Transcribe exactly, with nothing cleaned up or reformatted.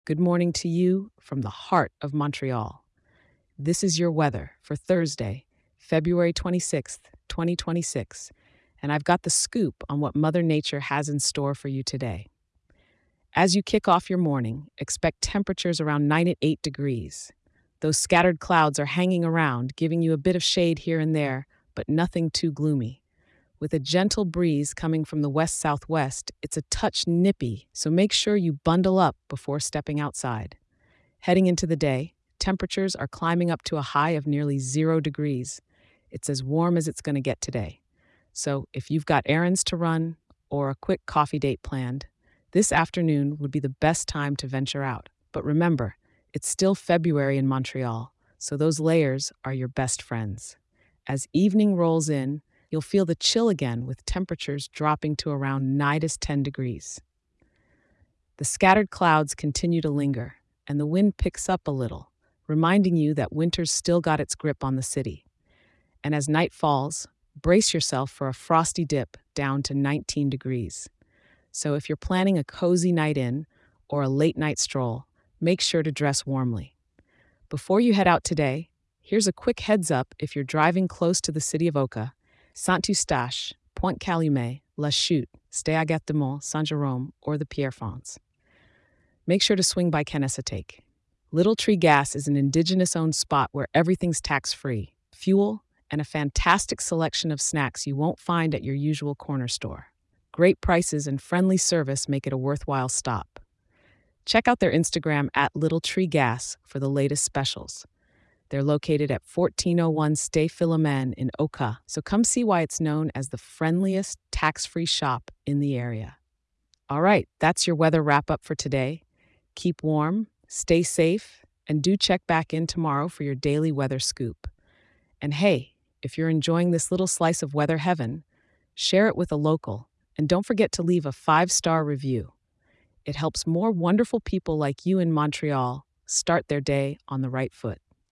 Good morning to you from the heart of Montreal. This is your weather for Thursday, February twenty-sixth, twenty twenty-six, and I've got the scoop on what Mother Nature has in store for you today. As you kick off your morning, expect temperatures around ninety-eight degrees. Those scattered clouds are hanging around, giving you a bit of shade here and there, but nothing too gloomy. With a gentle breeze coming from the west southwest, it's a touch nippy, so make sure you bundle up before stepping outside. Heading into the day, temperatures are climbing up to a high of nearly zero degrees. It's as warm as it's going to get today. So, if you've got errands to run or a quick coffee date planned, this afternoon would be the best time to venture out. But remember, it's still February in Montreal, so those layers are your best friends. As evening rolls in, you'll feel the chill again with temperatures dropping to around nine to ten degrees. The scattered clouds continue to linger, and the wind picks up a little, reminding you that winter's still got its grip on the city. And as night falls, brace yourself for a frosty dip down to nineteen degrees. So if you're planning a cozy night in or a late night stroll, make sure to dress warmly. Before you head out today, here's a quick heads up if you're driving close to the city of Oka, Saint-Eustache, Pointe-Calumet, La Chute, Stay-à-Gâte-de-Mont, Saint-Jérôme, or the Pierrefonds. Make sure to swing by Kennesatake. Little Tree Gas is an indigenous-owned spot where everything's tax-free, fuel, and a fantastic selection of snacks you won't find at your usual corner store. Great prices and friendly service make it a worthwhile stop. Check out their Instagram at Little Tree Gas for the latest specials. They're located at fourteen oh one Stay Philomene in Oka, so come see why it's known as the friendliest tax-free shop in the area. All right, that's your weather wrap-up for today. Keep warm, stay safe, and do check back in tomorrow for your daily weather scoop. And hey, if you're enjoying this little slice of weather heaven, share it with a local, and don't forget to leave a five-star review. It helps more wonderful people like you in Montreal start their day on the right foot.